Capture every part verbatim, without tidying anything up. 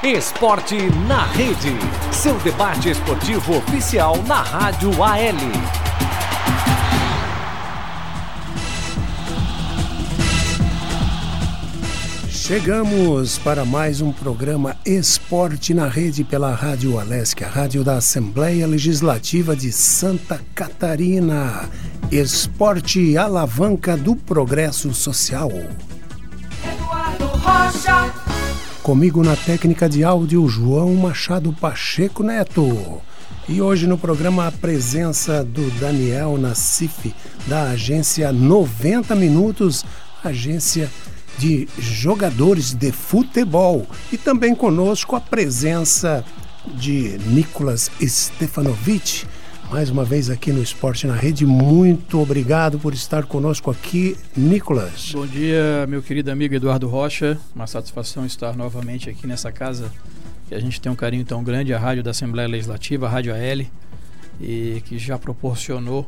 Esporte na Rede, seu debate esportivo oficial na Rádio A L. Chegamos para mais um programa Esporte na Rede pela Rádio Alesc, a rádio da Assembleia Legislativa de Santa Catarina. Esporte alavanca do progresso social. Eduardo Rocha. Comigo na técnica de áudio, João Machado Pacheco Neto. E hoje no programa a presença do Daniel Nassif, da agência noventa Minutos, agência de jogadores de futebol. E também conosco a presença de Nicolas Stefanovic, mais uma vez aqui no Esporte na Rede. Muito obrigado por estar conosco aqui, Nicolas. Bom dia, meu querido amigo Eduardo Rocha. Uma satisfação estar novamente aqui nessa casa que a gente tem um carinho tão grande, a Rádio da Assembleia Legislativa, a Rádio A L, e que já proporcionou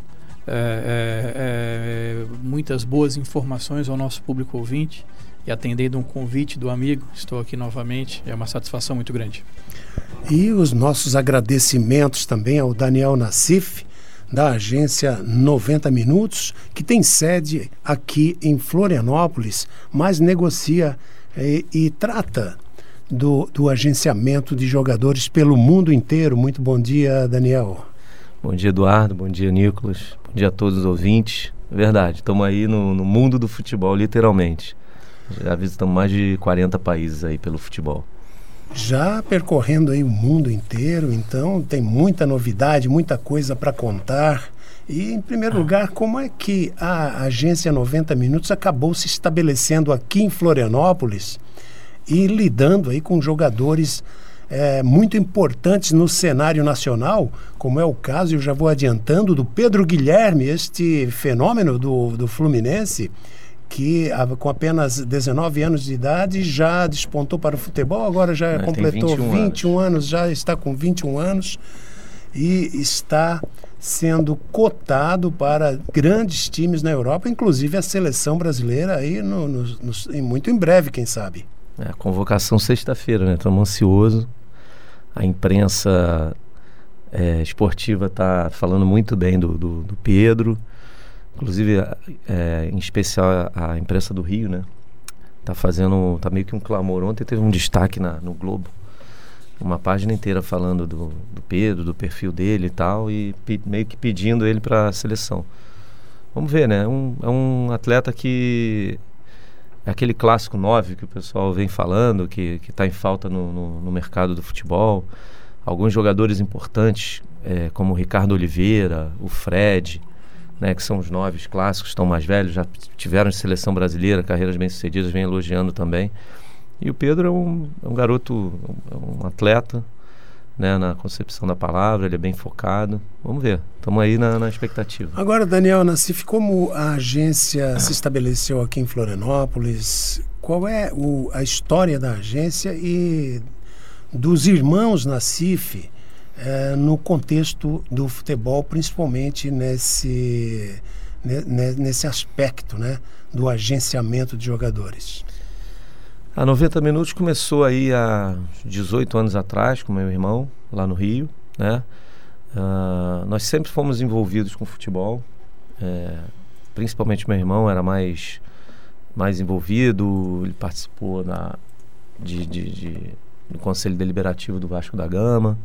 é, é, é, muitas boas informações ao nosso público ouvinte. E atendendo um convite do amigo, estou aqui novamente, é uma satisfação muito grande. E os nossos agradecimentos também ao Daniel Nassif, da agência noventa Minutos, que tem sede aqui em Florianópolis, mas negocia e, e trata do, do agenciamento de jogadores pelo mundo inteiro. Muito bom dia, Daniel. Bom dia, Eduardo. Bom dia, Nicolas. Bom dia a todos os ouvintes. Verdade, estamos aí no, no mundo do futebol, literalmente. Já visitamos mais de quarenta países aí pelo futebol. Já percorrendo aí o mundo inteiro, então tem muita novidade, muita coisa para contar. E, em primeiro lugar, como é que a agência noventa Minutos acabou se estabelecendo aqui em Florianópolis e lidando aí com jogadores é, muito importantes no cenário nacional, como é o caso, eu já vou adiantando, do Pedro Guilherme, este fenômeno do, do Fluminense, que com apenas dezenove anos de idade já despontou para o futebol, agora já Ele completou vinte e um vinte e um anos. anos, já está com vinte e um anos e está sendo cotado para grandes times na Europa, inclusive a seleção brasileira aí no, no, no, muito em breve, quem sabe. É, a convocação sexta-feira, né? Estamos ansiosos. A imprensa é, esportiva está falando muito bem do, do, do Pedro. Inclusive, é, em especial a, a imprensa do Rio, né? Tá fazendo, tá meio que um clamor. Ontem teve um destaque na, no Globo, uma página inteira falando do, do Pedro, do perfil dele e tal, e pe, meio que pedindo ele para a seleção. Vamos ver, né? Um, é um atleta que é aquele clássico nove que o pessoal vem falando, que está em falta no, no, no mercado do futebol. Alguns jogadores importantes, é, como o Ricardo Oliveira, o Fred, né, que são os noves clássicos, estão mais velhos, já tiveram seleção brasileira, carreiras bem-sucedidas, vem elogiando também. E o Pedro é um, é um garoto, um, um atleta, né, na concepção da palavra, ele é bem focado. Vamos ver, estamos aí na, na expectativa. Agora, Daniel Nassif, como a agência se estabeleceu aqui em Florianópolis, qual é o, a história da agência e dos irmãos Nassif É, no contexto do futebol, principalmente nesse, ne, nesse aspecto, né, do agenciamento de jogadores? A noventa Minutos começou aí há dezoito anos atrás com meu irmão, lá no Rio, né? Uh, nós sempre fomos envolvidos com futebol, é, principalmente meu irmão era mais, mais envolvido, ele participou na, de, de, de, do Conselho Deliberativo do Vasco da Gama.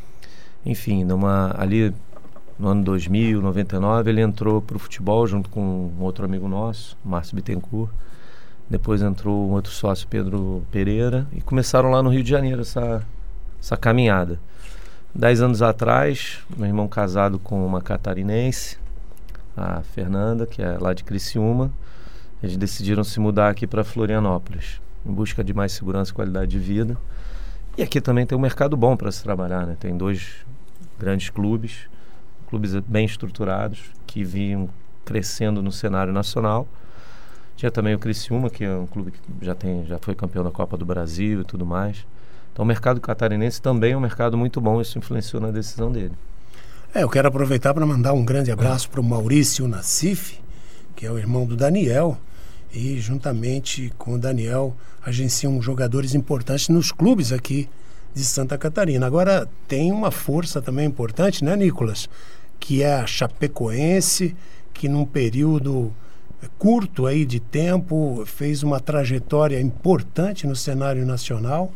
Enfim, numa, ali no ano dois mil, noventa e nove, ele entrou para o futebol junto com um outro amigo nosso, Márcio Bittencourt. Depois entrou um outro sócio, Pedro Pereira, e começaram lá no Rio de Janeiro essa, essa caminhada. Dez anos atrás, meu irmão casado com uma catarinense, a Fernanda, que é lá de Criciúma, eles decidiram se mudar aqui para Florianópolis, em busca de mais segurança e qualidade de vida. E aqui também tem um mercado bom para se trabalhar, né? Tem dois grandes clubes, clubes bem estruturados, que vinham crescendo no cenário nacional. Tinha também o Criciúma, que é um clube que já, tem, já foi campeão da Copa do Brasil e tudo mais. Então o mercado catarinense também é um mercado muito bom, isso influenciou na decisão dele. É, eu quero aproveitar para mandar um grande abraço para o Maurício Nassif, que é o irmão do Daniel, e juntamente com o Daniel agenciam jogadores importantes nos clubes aqui de Santa Catarina. Agora, tem uma força também importante, né, Nicolas? Que é a Chapecoense, que num período curto aí de tempo fez uma trajetória importante no cenário nacional.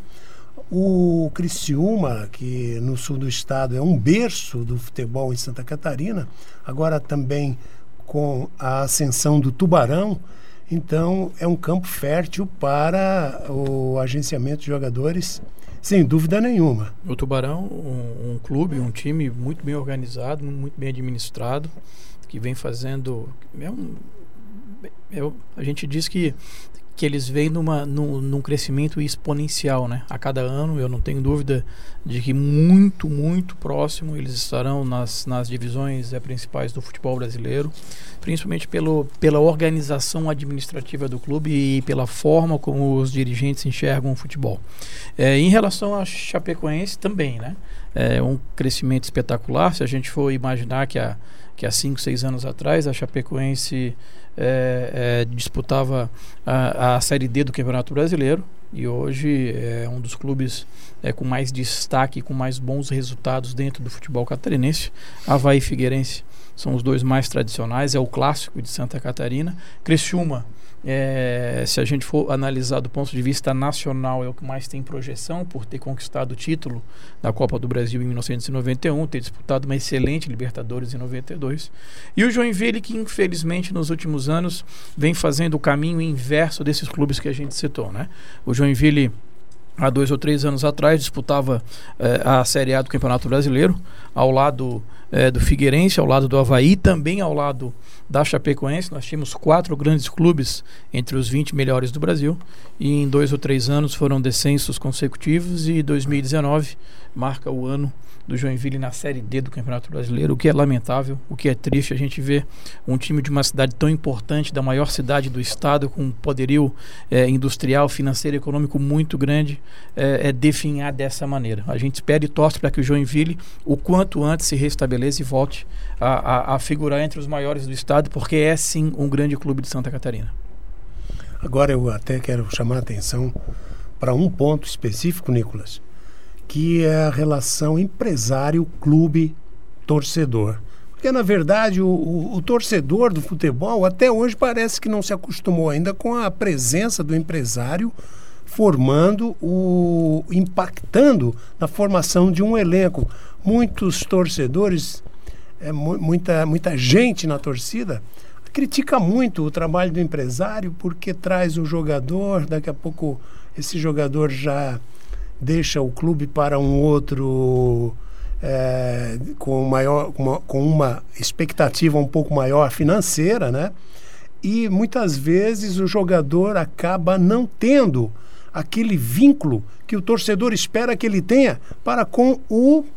O Criciúma, que no sul do estado é um berço do futebol em Santa Catarina, agora também com a ascensão do Tubarão, então é um campo fértil para o agenciamento de jogadores, sem dúvida nenhuma. O Tubarão, um, um clube, um time muito bem organizado, muito bem administrado, que vem fazendo... É um, é, a gente diz que que eles vêm numa, num, num crescimento exponencial, né? A cada ano, eu não tenho dúvida de que muito, muito próximo eles estarão nas, nas divisões é, principais do futebol brasileiro, principalmente pelo, pela organização administrativa do clube e pela forma como os dirigentes enxergam o futebol. É, em relação à Chapecoense também, né? É um crescimento espetacular. Se a gente for imaginar que há, que há cinco, seis anos atrás a Chapecoense É, é, disputava a, a Série D do Campeonato Brasileiro e hoje é um dos clubes é, com mais destaque, com mais bons resultados dentro do futebol catarinense. Avaí e Figueirense são os dois mais tradicionais, é o clássico de Santa Catarina. Criciúma, é, se a gente for analisar do ponto de vista nacional, é o que mais tem projeção por ter conquistado o título da Copa do Brasil em mil novecentos e noventa e um, ter disputado uma excelente Libertadores em noventa e dois, e o Joinville, que infelizmente nos últimos anos vem fazendo o caminho inverso desses clubes que a gente citou, né? O Joinville, há dois ou três anos atrás, disputava eh, a Série A do Campeonato Brasileiro, ao lado eh, do Figueirense, ao lado do Avaí, também ao lado da Chapecoense. Nós tínhamos quatro grandes clubes entre os vinte melhores do Brasil, e em dois ou três anos foram descensos consecutivos, e dois mil e dezenove marca o ano do Joinville na Série D do Campeonato Brasileiro, o que é lamentável, o que é triste. A gente vê um time de uma cidade tão importante, da maior cidade do estado, com um poderio é, industrial, financeiro e econômico muito grande, é, é definhar dessa maneira. A gente espera e torce para que o Joinville, o quanto antes, se restabeleça e volte a, a, a figurar entre os maiores do estado, porque é sim um grande clube de Santa Catarina. Agora eu até quero chamar a atenção para um ponto específico, Nicolas, que é a relação empresário-clube-torcedor. Porque, na verdade, o, o, o torcedor do futebol até hoje parece que não se acostumou ainda com a presença do empresário formando, o, impactando na formação de um elenco. Muitos torcedores, é, mu muita, muita gente na torcida critica muito o trabalho do empresário, porque traz o jogador, daqui a pouco esse jogador já deixa o clube para um outro é, com, maior, uma, com uma expectativa um pouco maior financeira, né? E muitas vezes o jogador acaba não tendo aquele vínculo que o torcedor espera que ele tenha para com o,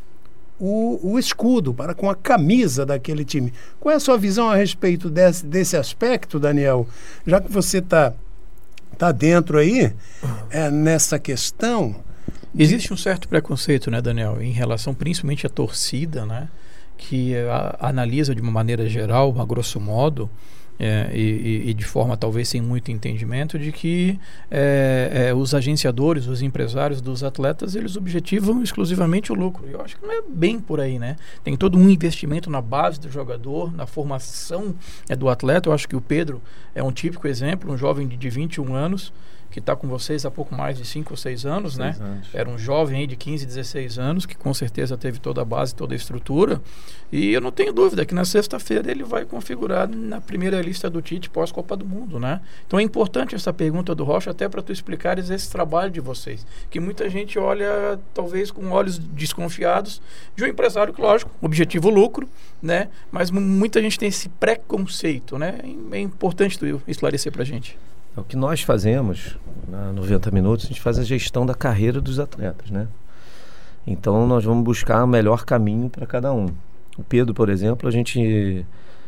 o, o escudo, para com a camisa daquele time. Qual é a sua visão a respeito desse, desse aspecto, Daniel? Já que você está tá dentro aí é, nessa questão... Existe um certo preconceito, né, Daniel, em relação principalmente à torcida, né, que a, analisa de uma maneira geral, a grosso modo, é, e, e de forma talvez sem muito entendimento, de que é, é, os agenciadores, os empresários dos atletas, eles objetivam exclusivamente o lucro. Eu acho que não é bem por aí, né? Tem todo um investimento na base do jogador, na formação é, do atleta. Eu acho que o Pedro é um típico exemplo, um jovem de, de vinte e um anos, que está com vocês há pouco mais de cinco ou seis anos, seis né? Anos. Era um jovem aí de quinze, dezesseis anos, que com certeza teve toda a base, toda a estrutura, e eu não tenho dúvida que na sexta-feira ele vai configurar na primeira lista do Tite pós-Copa do Mundo, né? Então é importante essa pergunta do Rocha, até para tu explicares esse trabalho de vocês, que muita gente olha talvez com olhos desconfiados de um empresário, que, lógico, objetivo lucro, né? Mas muita gente tem esse preconceito, né? É importante tu esclarecer para a gente. O que nós fazemos na noventa minutos, a gente faz a gestão da carreira dos atletas, né? Então nós vamos buscar o melhor caminho para cada um. O Pedro, por exemplo, a gente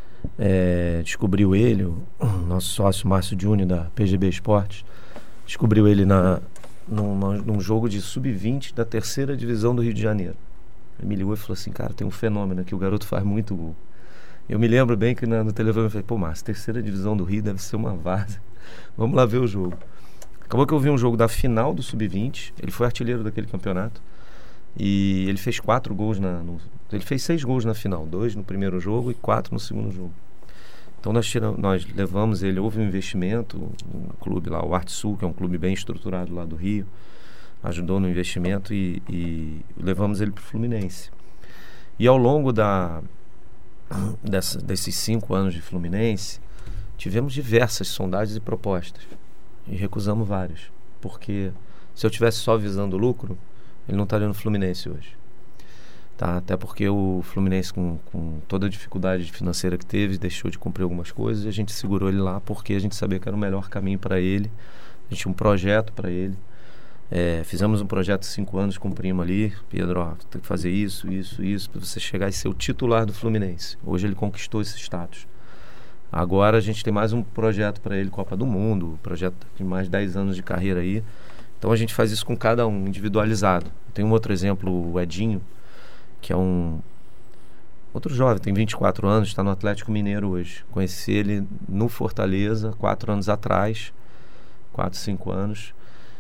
é, descobriu ele, o nosso sócio Márcio Júnior da P G B Esportes, descobriu ele na, numa, num jogo de sub vinte da terceira divisão do Rio de Janeiro. Ele me ligou e falou assim: cara, tem um fenômeno aqui, o garoto faz muito gol. Eu me lembro bem que na, no telefone eu falei: pô, Márcio, terceira divisão do Rio deve ser uma várzea. Vamos lá ver o jogo. Acabou que eu vi um jogo da final do sub vinte, ele foi artilheiro daquele campeonato, e ele fez quatro gols na... No, ele fez seis gols na final, dois no primeiro jogo e quatro no segundo jogo. Então nós, tiramos, nós levamos ele, houve um investimento, um clube lá, o Arte Sul, que é um clube bem estruturado lá do Rio, ajudou no investimento e, e levamos ele para o Fluminense. E ao longo da, dessa, desses cinco anos de Fluminense, tivemos diversas sondagens e propostas. E recusamos várias. Porque se eu tivesse só visando o lucro, ele não estaria no Fluminense hoje. Tá? Até porque o Fluminense, com, com toda a dificuldade financeira que teve, deixou de cumprir algumas coisas e a gente segurou ele lá porque a gente sabia que era o melhor caminho para ele. A gente tinha um projeto para ele. É, fizemos um projeto de cinco anos com o primo ali. Pedro, ó, tem que fazer isso, isso, isso, para você chegar e ser o titular do Fluminense. Hoje ele conquistou esse status. Agora a gente tem mais um projeto para ele, Copa do Mundo, projeto de mais de dez anos de carreira aí. Então a gente faz isso com cada um, individualizado. Tem um outro exemplo, o Edinho, que é um outro jovem, tem vinte e quatro anos, está no Atlético Mineiro hoje. Conheci ele no Fortaleza, quatro anos atrás, quatro, cinco anos.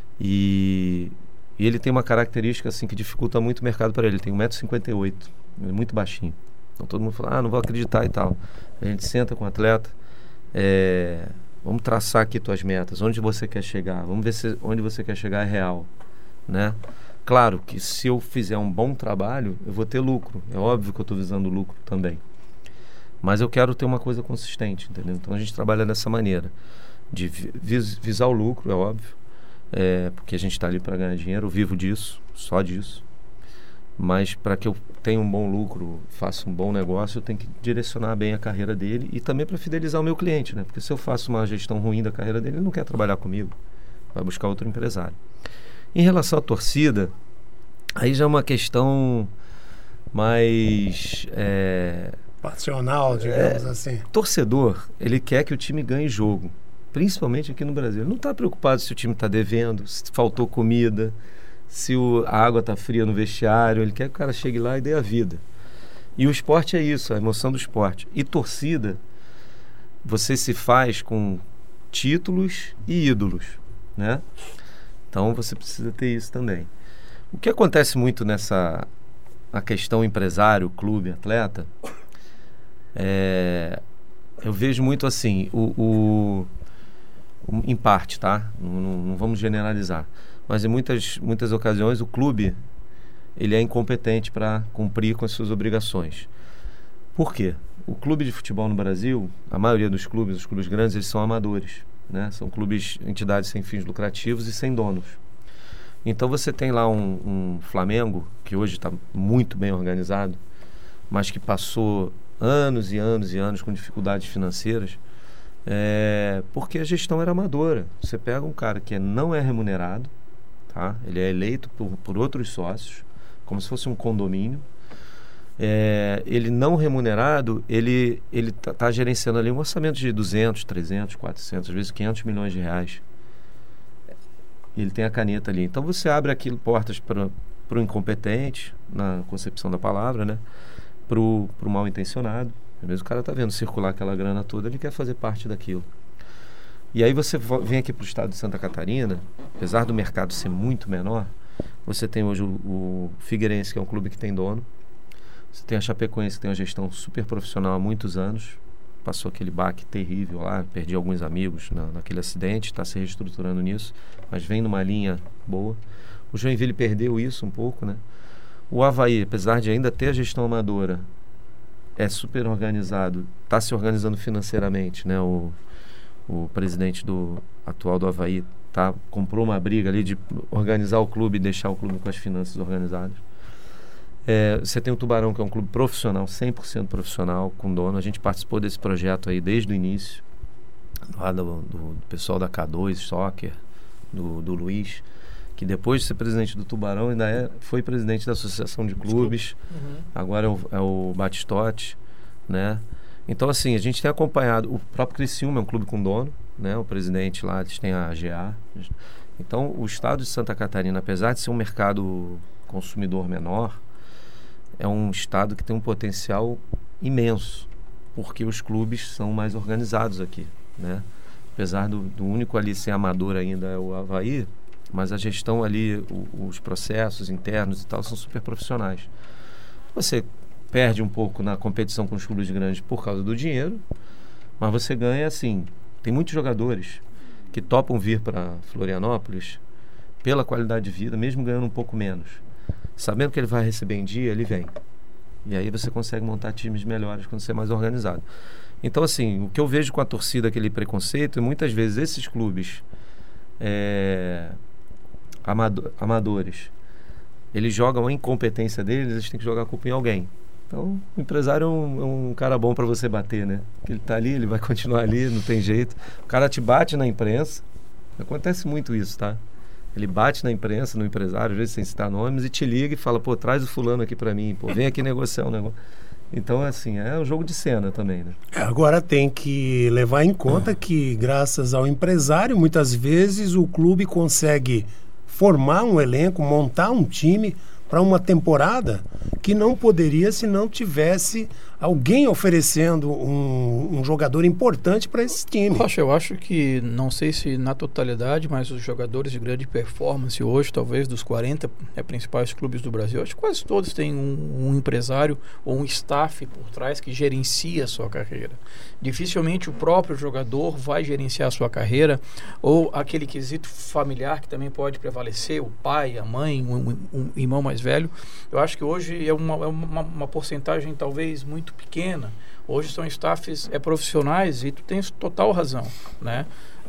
E, e ele tem uma característica assim que dificulta muito o mercado para ele. Ele tem um metro e cinquenta e oito, ele é muito baixinho. Então todo mundo fala, ah, não vou acreditar e tal. A gente senta com o atleta, é, vamos traçar aqui tuas metas, onde você quer chegar, vamos ver se onde você quer chegar é real, né? Claro que se eu fizer um bom trabalho, eu vou ter lucro. É óbvio que eu estou visando lucro também. Mas eu quero ter uma coisa consistente, entendeu? Então a gente trabalha dessa maneira, de vis, visar o lucro, é óbvio. É, porque a gente está ali para ganhar dinheiro, eu vivo disso, só disso. Mas para que eu tenha um bom lucro, faça um bom negócio, eu tenho que direcionar bem a carreira dele e também para fidelizar o meu cliente, né? Porque se eu faço uma gestão ruim da carreira dele, ele não quer trabalhar comigo, vai buscar outro empresário. Em relação à torcida, aí já é uma questão mais... É, passional, digamos é, assim. Torcedor, ele quer que o time ganhe jogo. Principalmente aqui no Brasil. Ele não está preocupado se o time está devendo, se faltou comida, se o, a água está fria no vestiário. Ele quer que o cara chegue lá e dê a vida. E o esporte é isso, a emoção do esporte. E torcida, você se faz com títulos e ídolos, né? Então você precisa ter isso também. O que acontece muito nessa a questão empresário, clube, atleta, é, eu vejo muito assim, o... o em parte, tá? Não, não, não vamos generalizar. Mas em muitas, muitas ocasiões o clube ele é incompetente para cumprir com as suas obrigações. Por quê? O clube de futebol no Brasil, a maioria dos clubes, os clubes grandes, eles são amadores, né? São clubes, entidades sem fins lucrativos e sem donos. Então você tem lá um, um Flamengo, que hoje está muito bem organizado, mas que passou anos e anos e anos com dificuldades financeiras, É, porque a gestão era amadora. Você pega um cara que não é remunerado, tá? Ele é eleito por, por outros sócios, como se fosse um condomínio. É, ele não remunerado, ele ele tá, tá gerenciando ali um orçamento de duzentos, trezentos, quatrocentos, às vezes quinhentos milhões de reais. Ele tem a caneta ali. Então você abre aquilo, portas para o incompetente, na concepção da palavra, né? Para o mal intencionado. Mesmo o cara está vendo circular aquela grana toda, ele quer fazer parte daquilo. E aí você vem aqui para o estado de Santa Catarina, apesar do mercado ser muito menor, você tem hoje o, o Figueirense, que é um clube que tem dono. Você tem a Chapecoense, que tem uma gestão super profissional há muitos anos. Passou aquele baque terrível lá, perdi alguns amigos na, naquele acidente, está se reestruturando nisso, mas vem numa linha boa. O Joinville perdeu isso um pouco, né? O Avaí, apesar de ainda ter a gestão amadora, é super organizado, está se organizando financeiramente, né? O, o presidente do atual do Avaí tá, comprou uma briga ali de organizar o clube e deixar o clube com as finanças organizadas. É, você tem o Tubarão, que é um clube profissional, cem por cento profissional, com dono. A gente participou desse projeto aí desde o início, lá do, do, do pessoal da K dois Soccer, do, do Luiz, que depois de ser presidente do Tubarão ainda é, foi presidente da Associação de Clubes. Uhum. Agora é o, é o Batistotti, né? Então, assim, a gente tem acompanhado. O próprio Criciúma é um clube com dono, né? O presidente lá, eles têm a A G A. Então, o estado de Santa Catarina, apesar de ser um mercado consumidor menor, é um estado que tem um potencial imenso, porque os clubes são mais organizados aqui, né? apesar do, do único ali ser amador ainda é o Avaí, mas a gestão ali, o, os processos internos e tal são super profissionais. Você perde um pouco na competição com os clubes grandes por causa do dinheiro, mas você ganha assim, tem muitos jogadores que topam vir para Florianópolis pela qualidade de vida, mesmo ganhando um pouco menos. Sabendo que ele vai receber em dia, ele vem. E aí você consegue montar times melhores quando você é mais organizado. Então, assim, o que eu vejo com a torcida, aquele preconceito, é muitas vezes esses clubes é, amado, amadores, eles jogam a incompetência deles, eles têm que jogar a culpa em alguém. Então, o empresário é um, é um cara bom para você bater, né? Porque ele tá ali, ele vai continuar ali, não tem jeito. O cara te bate na imprensa. Acontece muito isso, tá? Ele bate na imprensa, no empresário, às vezes sem citar nomes, e te liga e fala, pô, traz o fulano aqui para mim, pô, vem aqui negociar um negócio. Então, assim, é um jogo de cena também, né? Agora tem que levar em conta que, graças ao empresário, muitas vezes o clube consegue formar um elenco, montar um time para uma temporada que não poderia se não tivesse alguém oferecendo um, um jogador importante para esse time. Rocha, eu acho que, não sei se na totalidade, mas os jogadores de grande performance hoje, talvez dos quarenta é, principais clubes do Brasil, acho que quase todos têm um, um empresário ou um staff por trás que gerencia a sua carreira. Dificilmente o próprio jogador vai gerenciar a sua carreira, ou aquele quesito familiar que também pode prevalecer, o pai, a mãe, um, um irmão mais velho. Eu acho que hoje é uma, é uma, uma porcentagem talvez muito pequena. Hoje são staffs é, profissionais, e tu tens total razão, né?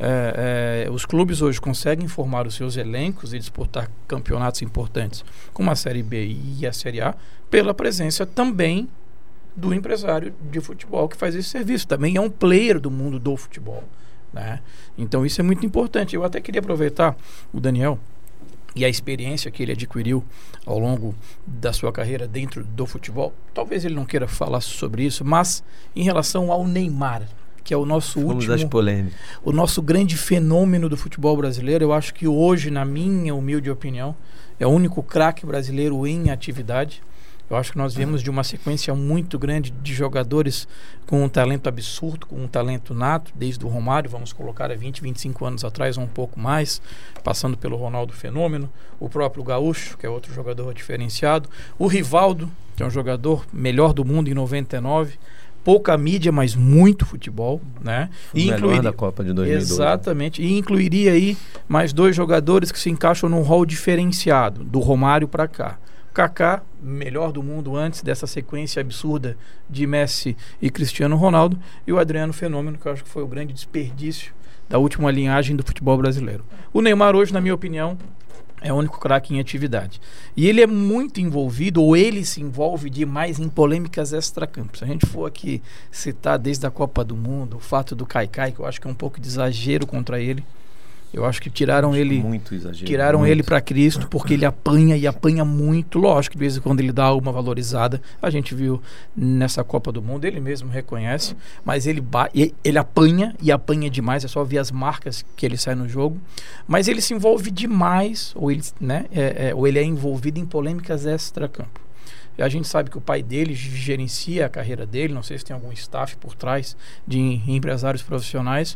É, é, os clubes hoje conseguem formar os seus elencos e disputar campeonatos importantes como a Série B e a Série A pela presença também do empresário de futebol que faz esse serviço. Também é um player do mundo do futebol, né? Então isso é muito importante. Eu até queria aproveitar o Daniel e a experiência que ele adquiriu ao longo da sua carreira dentro do futebol. Talvez ele não queira falar sobre isso, mas em relação ao Neymar, que é o nosso Vamos último, às polêmicas. o nosso grande fenômeno do futebol brasileiro. Eu acho que hoje, na minha humilde opinião, é o único craque brasileiro em atividade. Eu acho que nós viemos de uma sequência muito grande de jogadores com um talento absurdo, com um talento nato, desde o Romário, vamos colocar há vinte, vinte e cinco anos atrás, ou um pouco mais, passando pelo Ronaldo Fenômeno, o próprio Gaúcho, que é outro jogador diferenciado, o Rivaldo, que é um jogador melhor do mundo em noventa e nove, pouca mídia, mas muito futebol, né? O melhor incluiria, da Copa de dois mil e doze. Exatamente, e incluiria aí mais dois jogadores que se encaixam num rol diferenciado, do Romário para cá. Kaká, melhor do mundo antes dessa sequência absurda de Messi e Cristiano Ronaldo, e o Adriano Fenômeno, que eu acho que foi o grande desperdício da última linhagem do futebol brasileiro. O Neymar hoje, na minha opinião, é o único craque em atividade. E ele é muito envolvido, ou ele se envolve demais em polêmicas extracampo. Se a gente for aqui citar desde a Copa do Mundo, o fato do Kaikai, que eu acho que é um pouco de exagero contra ele. Eu acho que tiraram acho ele muito exagero, tiraram muito. ele para Cristo, porque ele apanha e apanha muito. Lógico que de vez em quando ele dá uma valorizada. A gente viu nessa Copa do Mundo, ele mesmo reconhece, mas ele, ele apanha e apanha demais. É só ver as marcas que ele sai no jogo. Mas ele se envolve demais, ou ele, né, é, é, ou ele é envolvido em polêmicas extra-campo. A gente sabe que o pai dele gerencia a carreira dele, não sei se tem algum staff por trás de empresários profissionais,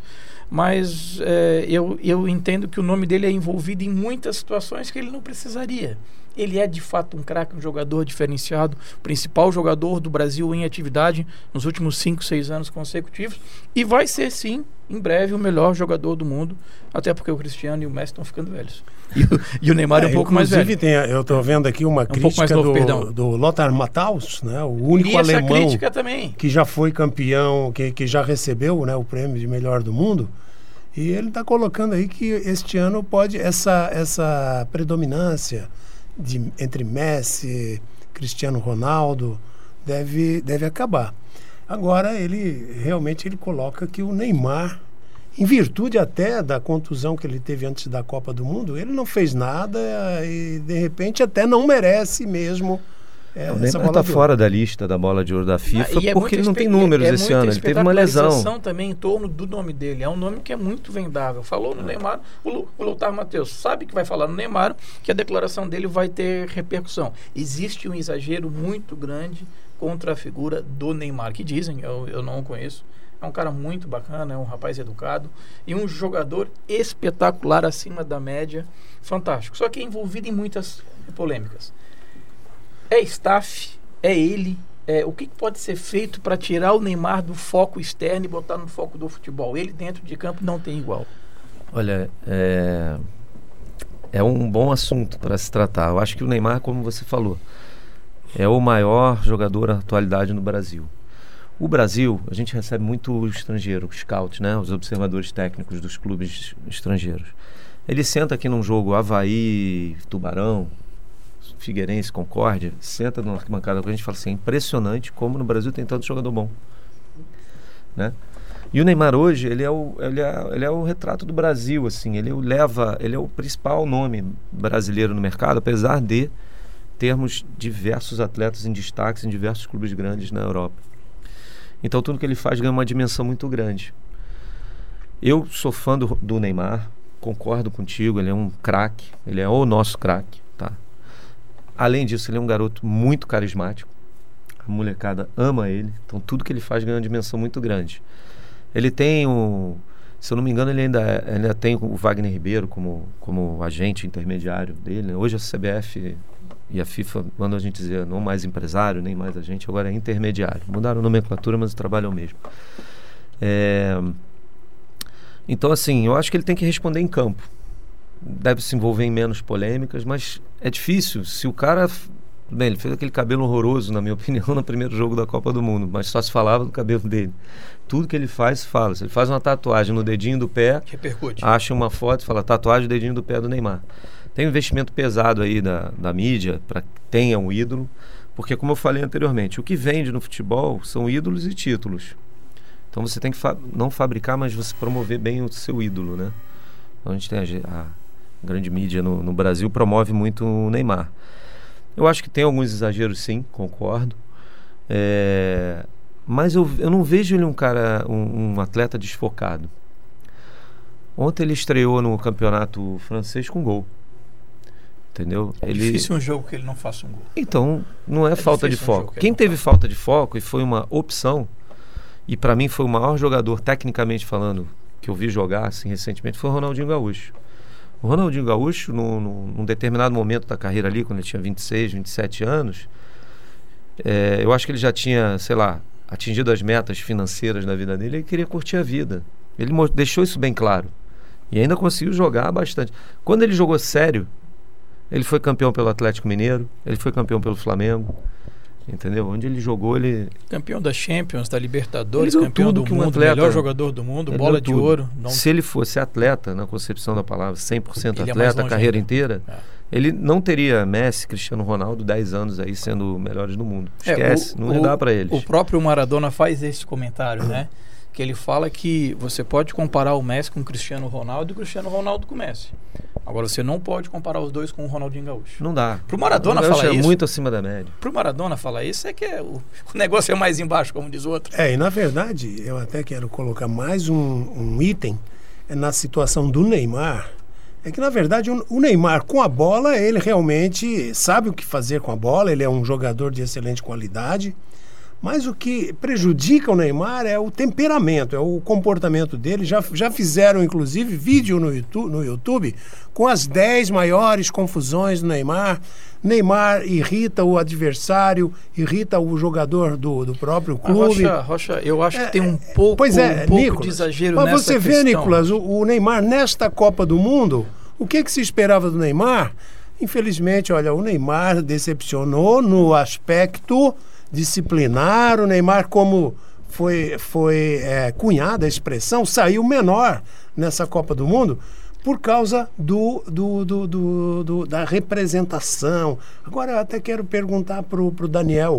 mas é, eu, eu entendo que o nome dele é envolvido em muitas situações que ele não precisaria. Ele é de fato um craque, um jogador diferenciado, principal jogador do Brasil em atividade nos últimos cinco, seis anos consecutivos, e vai ser sim, em breve, o melhor jogador do mundo, até porque o Cristiano e o Messi estão ficando velhos. E o, e o Neymar é, é um pouco mais velho. Tem, eu estou vendo aqui uma é um crítica novo, do, do Lothar Matthaus, né, o único e alemão crítica também. que já foi campeão, que, que já recebeu, né, o prêmio de melhor do mundo. E ele está colocando aí que este ano pode essa, essa predominância De, entre Messi, Cristiano Ronaldo, deve, deve acabar. Agora, ele realmente ele coloca que o Neymar, em virtude até da contusão que ele teve antes da Copa do Mundo, ele não fez nada e, de repente, até não merece mesmo. É, o Neymar está fora da lista da bola de ouro da FIFA, ah, é porque ele não tem números é, é esse ano, ele teve uma lesão. Também em torno do nome dele, é um nome que é muito vendável. Falou no ah. Neymar, o, o Lothar Matthaus sabe que vai falar no Neymar, que a declaração dele vai ter repercussão. Existe um exagero muito grande contra a figura do Neymar, que dizem, eu, eu não o conheço, É um cara muito bacana, é um rapaz educado e um jogador espetacular, acima da média, fantástico. Só que é envolvido em muitas polêmicas. É staff, é ele, é, o que pode ser feito para tirar o Neymar do foco externo e botar no foco do futebol? Ele dentro de campo não tem igual. Olha, é, é um bom assunto para se tratar. Eu acho que o Neymar, como você falou, é o maior jogador na atualidade no Brasil. O Brasil, a gente recebe muito estrangeiro, scout, né? Os observadores técnicos dos clubes estrangeiros. Ele senta aqui num jogo Avaí, Tubarão, Figueirense, Concórdia, senta numa arquibancada com a gente e fala assim, é impressionante como no Brasil tem tanto jogador bom, né? E o Neymar hoje, ele é o, ele é, ele é o retrato do Brasil, assim, ele o leva, ele é o principal nome brasileiro no mercado, apesar de termos diversos atletas em destaque em diversos clubes grandes na Europa. Então tudo que ele faz ganha uma dimensão muito grande. Eu sou fã do, do Neymar, concordo contigo, ele é um craque, ele é o nosso craque, tá? Além disso, ele é um garoto muito carismático, a molecada ama ele, então tudo que ele faz ganha uma dimensão muito grande. Ele tem o, se eu não me engano, ele ainda, ele ainda tem o Wagner Ribeiro como, como agente intermediário dele, né? Hoje a C B F e a FIFA mandam a gente dizer não mais empresário, nem mais agente, agora é intermediário. Mudaram a nomenclatura, mas o trabalho é o mesmo. É... Então, assim, eu acho que ele tem que responder em campo. Deve se envolver em menos polêmicas, mas é difícil. Se o cara... Bem, ele fez aquele cabelo horroroso, na minha opinião, no primeiro jogo da Copa do Mundo, mas só se falava do cabelo dele. Tudo que ele faz, se fala. Se ele faz uma tatuagem no dedinho do pé, repercute. Acha uma foto e fala tatuagem do dedinho do pé do Neymar. Tem um investimento pesado aí da, da mídia para que tenha um ídolo, porque, como eu falei anteriormente, o que vende no futebol são ídolos e títulos. Então você tem que fa- não fabricar, mas você promover bem o seu ídolo, né? Então a gente tem a, a grande mídia no, no Brasil promove muito o Neymar. Eu acho que tem alguns exageros, sim, concordo. É, mas eu, eu não vejo ele um cara, um, um atleta desfocado. Ontem ele estreou no campeonato francês com gol. Entendeu? É ele... difícil um jogo que ele não faça um gol. Então, não é, é falta de foco. Um Quem teve faça. falta de foco e foi uma opção, e para mim foi o maior jogador, tecnicamente falando, que eu vi jogar assim, recentemente, foi o Ronaldinho Gaúcho. O Ronaldinho Gaúcho, no, no, num determinado momento da carreira ali, quando ele tinha vinte e seis, vinte e sete anos, é, eu acho que ele já tinha, sei lá, atingido as metas financeiras da vida dele, ele queria curtir a vida. Ele mo- deixou isso bem claro. E ainda conseguiu jogar bastante. Quando ele jogou sério, ele foi campeão pelo Atlético Mineiro, ele foi campeão pelo Flamengo, entendeu? Onde ele jogou, ele... Campeão da Champions, da Libertadores, campeão tudo do que um mundo, atleta, melhor jogador do mundo, bola de tudo. ouro. Não... Se ele fosse atleta, na concepção da palavra, cem por cento ele atleta, é a carreira ainda. inteira, é. ele não teria Messi, Cristiano Ronaldo, dez anos aí sendo melhores do mundo. Esquece, é, o, não ia o, dar para eles. O próprio Maradona faz esse comentário, né? Que ele fala que você pode comparar o Messi com o Cristiano Ronaldo e o Cristiano Ronaldo com o Messi. Agora, você não pode comparar os dois com o Ronaldinho Gaúcho. Não dá. Pro Maradona falar é isso... muito acima da média. Pro Maradona falar isso é que é o, o negócio é mais embaixo, como diz o outro. É, e na verdade, eu até quero colocar mais um, um item é na situação do Neymar. É que, na verdade, o, o Neymar, com a bola, ele realmente sabe o que fazer com a bola, ele é um jogador de excelente qualidade. Mas o que prejudica o Neymar é o temperamento, é o comportamento dele. Já, já fizeram, inclusive, vídeo no YouTube, no YouTube com as dez maiores confusões do Neymar. Neymar irrita o adversário, irrita o jogador do, do próprio clube. Ah, Rocha, Rocha, eu acho é, que tem um pouco, pois é, um pouco Nicolas, de exagero mas nessa você vê, questão. Nicolas, o, o Neymar nesta Copa do Mundo, o que, que se esperava do Neymar? Infelizmente, olha, o Neymar decepcionou no aspecto disciplinar. O Neymar, como foi, foi é, cunhada a expressão, saiu menor nessa Copa do Mundo por causa do, do, do, do, do, da representação. Agora eu até quero perguntar para o Daniel,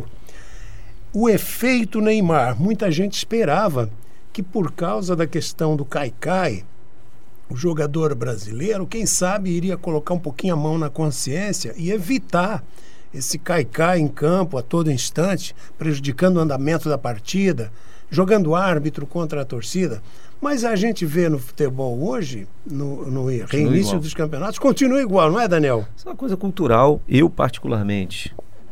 o efeito Neymar, muita gente esperava que por causa da questão do Caicai, o jogador brasileiro, quem sabe iria colocar um pouquinho a mão na consciência e evitar esse caicai em campo a todo instante, prejudicando o andamento da partida, jogando árbitro contra a torcida. Mas a gente vê no futebol hoje, no, no reinício igual. dos campeonatos, continua igual, não é, Daniel? Isso é uma coisa cultural. Eu, particularmente,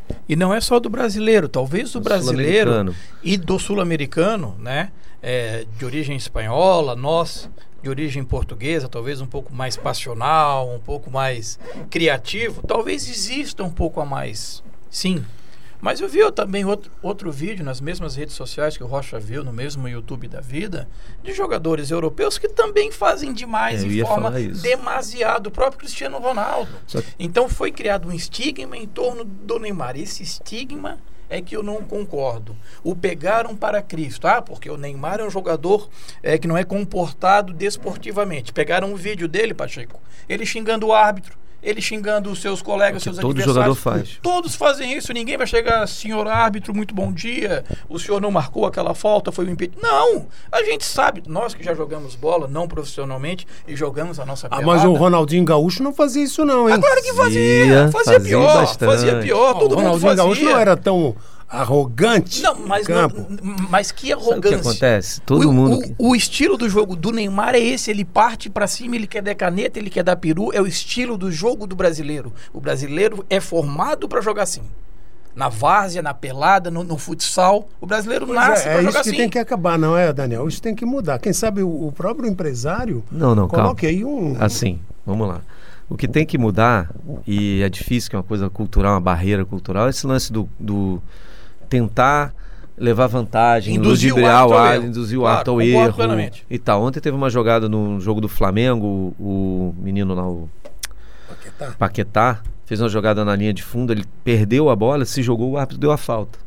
E não é só do brasileiro, talvez do Do brasileiro sul-americano. e do sul-americano, né? É, de origem espanhola, nós de origem portuguesa, talvez um pouco mais passional, um pouco mais criativo, talvez exista um pouco a mais, sim. Mas eu vi eu também outro, outro vídeo nas mesmas redes sociais que o Rocha viu, no mesmo YouTube da vida, de jogadores europeus que também fazem demais É, eu em ia forma falar isso. demasiado, o próprio Cristiano Ronaldo. Só que- Então foi criado um estigma em torno do Neymar. Esse estigma é que eu não concordo. O pegaram para Cristo. Ah, porque o Neymar é um jogador é, que não é comportado desportivamente. Pegaram um vídeo dele, Pacheco, ele xingando o árbitro, ele xingando os seus colegas, É o que seus todo adversários. jogador faz. Todos fazem isso. Ninguém vai chegar, senhor árbitro, muito bom dia. O senhor não marcou aquela falta, foi um impedimento. Não! A gente sabe, nós que já jogamos bola, não profissionalmente, e jogamos a nossa Ah, pelada. mas o Ronaldinho Gaúcho não fazia isso não, hein? Ah, claro que fazia! Fazia, Fazia, fazia pior, bastante. fazia pior, Ó, todo o mundo Ronaldinho fazia. Gaúcho não era tão arrogante. Não, mas, no não, campo. mas que Sabe o que arrogância. acontece? Todo o, mundo... o, que- o estilo do jogo do Neymar é esse, ele parte pra cima, ele quer dar caneta, ele quer dar peru, é o estilo do jogo do brasileiro. O brasileiro é formado pra jogar assim. Na várzea, na pelada, no, no futsal, o brasileiro Pois nasce é, pra é jogar isso que assim. tem que acabar, não é, Daniel? Isso tem que mudar. Quem sabe o, o próprio empresário Não, não, calma. coloque aí um... Assim, vamos lá. O que tem que mudar, e é difícil, que é uma coisa cultural, uma barreira cultural, é esse lance do, do tentar levar vantagem, Induzir o ludibriar o árbitro ao ar, erro. induzir o Claro, árbitro ao concordo erro plenamente. e tal. Ontem teve uma jogada no jogo do Flamengo, o, o menino lá, o Paquetá. Paquetá, fez uma jogada na linha de fundo, ele perdeu a bola, se jogou, o árbitro deu a falta.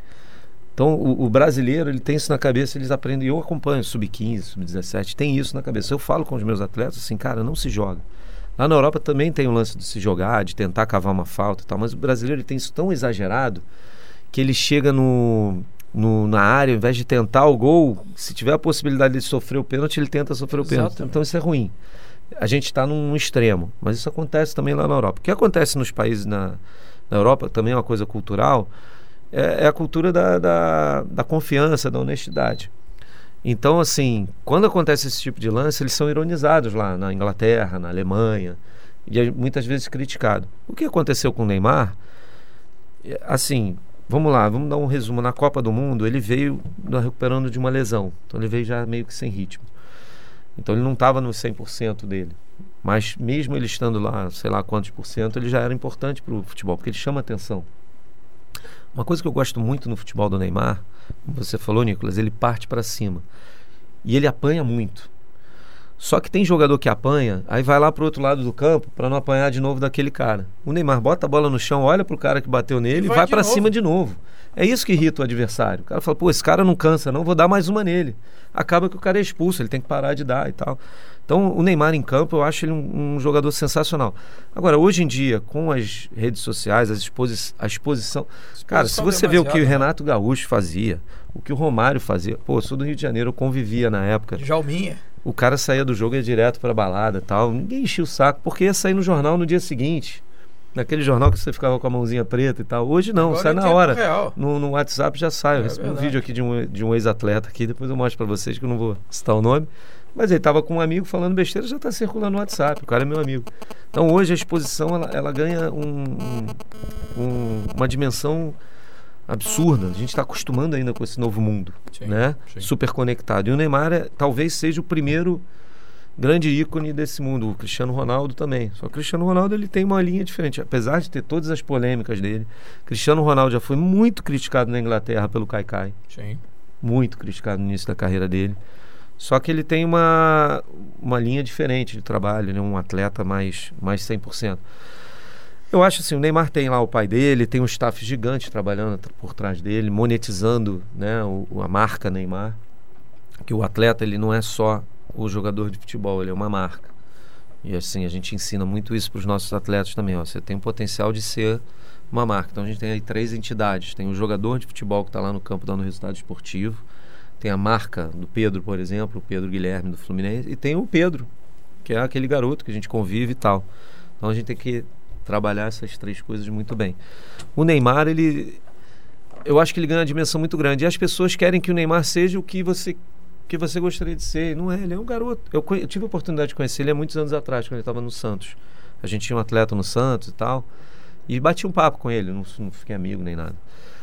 Então o, o brasileiro, ele tem isso na cabeça, eles aprendem, eu acompanho sub quinze, sub dezessete, tem isso na cabeça. Eu falo com os meus atletas assim, cara, não se joga. Lá na Europa também tem o lance de se jogar, de tentar cavar uma falta e tal, mas o brasileiro ele tem isso tão exagerado que ele chega no, no, na área, ao invés de tentar o gol, se tiver a possibilidade de sofrer o pênalti, ele tenta sofrer o pênalti. Exatamente. Então isso é ruim. A gente está num extremo, mas isso acontece também lá na Europa. O que acontece nos países na, na Europa, também é uma coisa cultural, é, é a cultura da, da, da confiança, da honestidade. Então, assim, quando acontece esse tipo de lance, eles são ironizados lá na Inglaterra, na Alemanha, e é muitas vezes criticado. O que aconteceu com o Neymar, é, assim, vamos lá, vamos dar um resumo. Na Copa do Mundo, ele veio recuperando de uma lesão, então ele veio já meio que sem ritmo. Então ele não estava no cem por cento dele. Mas mesmo ele estando lá, sei lá quantos por cento, ele já era importante para o futebol, porque ele chama atenção. Uma coisa que eu gosto muito no futebol do Neymar, como você falou, Nicolas, ele parte para cima. E ele apanha muito. Só que tem jogador que apanha, aí vai lá pro outro lado do campo para não apanhar de novo daquele cara. O Neymar bota a bola no chão, olha pro cara que bateu nele e vai vai de para novo. cima de novo. É isso que irrita o adversário. O cara fala, pô, esse cara não cansa não, vou dar mais uma nele. Acaba que o cara é expulso, ele tem que parar de dar e tal. Então o Neymar em campo, eu acho ele um, um jogador sensacional. Agora, hoje em dia, com as redes sociais, as exposi a exposição... Cara, se você vê o que o demasiada, né? Renato Gaúcho fazia, o que o Romário fazia... Pô, eu sou do Rio de Janeiro, eu convivia na época. Jalminha. O cara saía do jogo e ia direto pra balada e tal. Ninguém enchia o saco, porque ia sair no jornal no dia seguinte. Naquele jornal que você ficava com a mãozinha preta e tal. Hoje não, Agora sai em na tempo hora. real. No, no WhatsApp já sai. Eu É recebi um verdade. vídeo aqui de um, de um ex-atleta aqui, depois eu mostro pra vocês, que eu não vou citar o nome. Mas ele tava com um amigo falando besteira, já tá circulando no WhatsApp. O cara é meu amigo. Então hoje a exposição, ela, ela ganha um, um- um- uma dimensão absurda. A gente está acostumando ainda com esse novo mundo, Sim, né? sim. Super conectado. E o Neymar é, talvez seja o primeiro grande ícone desse mundo. O Cristiano Ronaldo também. Só que o Cristiano Ronaldo ele tem uma linha diferente. Apesar de ter todas as polêmicas dele, Cristiano Ronaldo já foi muito criticado na Inglaterra pelo Kaikai. Sim. Muito criticado no início da carreira dele. Só que ele tem uma, uma linha diferente de trabalho. Ele é um atleta mais, mais cem por cento. Eu acho assim, o Neymar tem lá o pai dele, tem um staff gigante trabalhando tr- por trás dele, monetizando, né, o, o- a marca Neymar. Que o atleta, ele não é só o jogador de futebol, ele é uma marca. E assim, a gente ensina muito isso para os nossos atletas também. Ó. Você tem o potencial de ser uma marca. Então a gente tem aí três entidades. Tem o jogador de futebol que está lá no campo dando resultado esportivo. Tem a marca do Pedro, por exemplo, o Pedro Guilherme do Fluminense. E tem o Pedro, que é aquele garoto que a gente convive e tal. Então a gente tem que trabalhar essas três coisas muito bem. O Neymar, ele... eu acho que ele ganha uma dimensão muito grande. E as pessoas querem que o Neymar seja o que você, que você gostaria de ser. Não é, ele é um garoto. Eu, conhe... eu tive a oportunidade de conhecer ele há muitos anos atrás, quando ele estava no Santos. A gente tinha um atleta no Santos e tal. E bati um papo com ele, não, não fiquei amigo nem nada.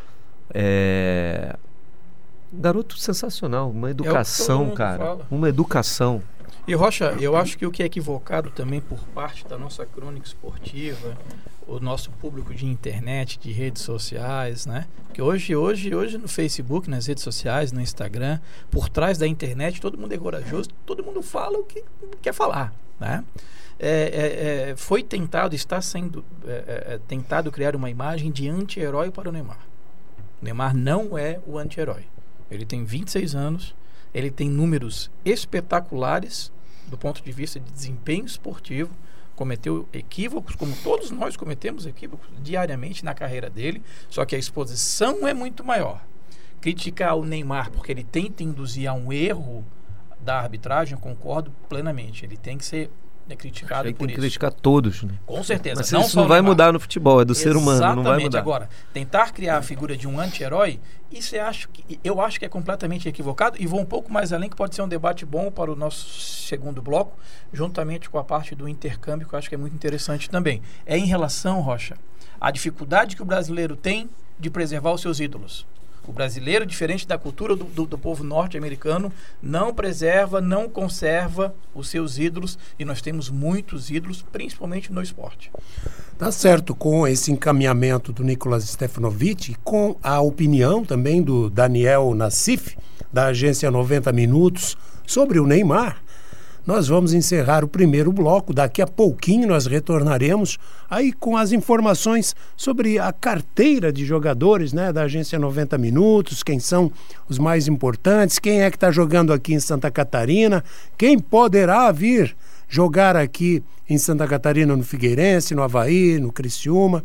É... Garoto sensacional, uma educação, é cara. Fala. Uma educação. E Rocha, eu acho que o que é equivocado também por parte da nossa crônica esportiva, o nosso público de internet, de redes sociais, né? Que hoje, hoje, hoje no Facebook, nas redes sociais, no Instagram, por trás da internet, todo mundo é corajoso, todo mundo fala o que quer falar, né? É, é, é, foi tentado, está sendo é, é, tentado criar uma imagem de anti-herói para o Neymar. O Neymar não é o anti-herói. Ele tem vinte e seis anos, ele tem números espetaculares do ponto de vista de desempenho esportivo, cometeu equívocos, como todos nós cometemos equívocos diariamente na carreira dele, só que a exposição é muito maior. Criticar o Neymar porque ele tenta induzir a um erro da arbitragem, eu concordo plenamente. Ele tem que ser é criticado por tem isso. que criticar todos, né? Com certeza. Mas não isso não vai Neymar. mudar no futebol, é do Exatamente. ser humano, não vai mudar. Agora, tentar criar a figura de um anti-herói, isso eu acho, que, eu acho que é completamente equivocado, e vou um pouco mais além, que pode ser um debate bom para o nosso segundo bloco, juntamente com a parte do intercâmbio, que eu acho que é muito interessante também. É em relação, Rocha, à dificuldade que o brasileiro tem de preservar os seus ídolos. O brasileiro, diferente da cultura do, do, do povo norte-americano, não preserva, não conserva os seus ídolos, e nós temos muitos ídolos, principalmente no esporte. Tá certo, com esse encaminhamento do Nicolas Stefanovic e com a opinião também do Daniel Nassif, da agência noventa Minutos, sobre o Neymar, nós vamos encerrar o primeiro bloco. Daqui a pouquinho nós retornaremos aí com as informações sobre a carteira de jogadores, né, da agência noventa Minutos, quem são os mais importantes, quem é que está jogando aqui em Santa Catarina, quem poderá vir jogar aqui em Santa Catarina, no Figueirense, no Avaí, no Criciúma,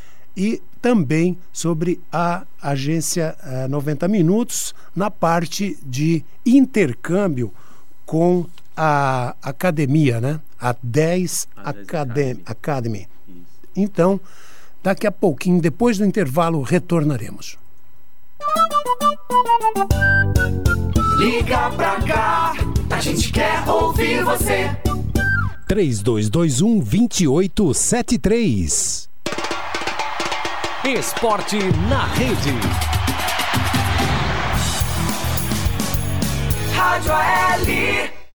e também sobre a agência uh, noventa Minutos na parte de intercâmbio com a academia, né? A dez Academy. Academy. Então, daqui a pouquinho, depois do intervalo, retornaremos. Liga pra cá, a gente quer ouvir você. três dois dois um, dois oito sete três. Esporte na rede. Rádio A L.